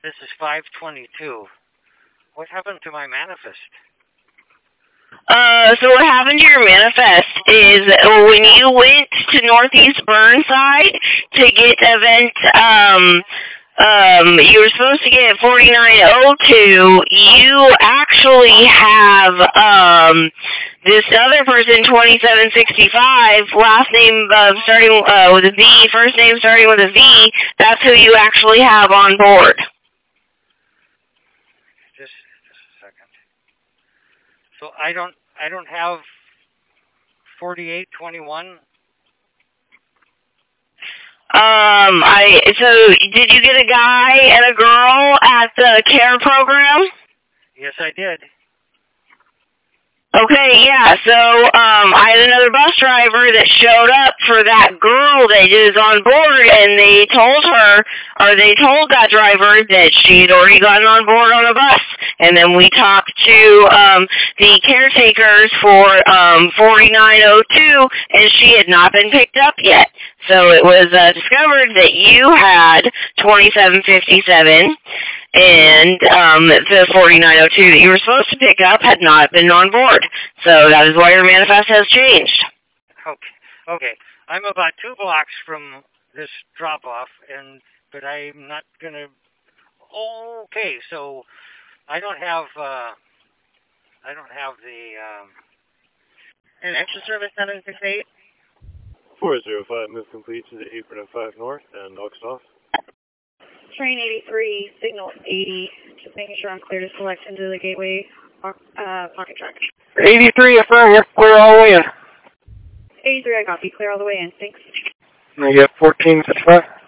This is 522. What happened to my manifest? So what happened to your manifest is when you went to Northeast Burnside to get event, you were supposed to get 4902. You actually have, this other person, 2765, last name starting with a V, first name starting with a V. That's who you actually have on board. Just a second. So I don't have 4821. So did you get a guy and a girl at the care program? Yes, I did. Okay, yeah, so, I had another bus driver that showed up for that girl that is on board, and they told that driver that she had already gotten on board on a bus. And then we talked to, the caretakers for, 4902, and she had not been picked up yet. So it was, discovered that you had 2757, and the 4902 that you were supposed to pick up had not been on board. So that is why your manifest has changed. Okay. I'm about 2 blocks from this drop-off, but I'm not going to... Okay, so I don't have the... An extra service 768? 405, move complete to the apron of 5 North and aux off. Train 83, signal 80. Just making sure I'm clear to select into the gateway pocket track. 83, affirm, you're clear all the way in. 83, I copy. Clear all the way in. Thanks. Now you have 1455.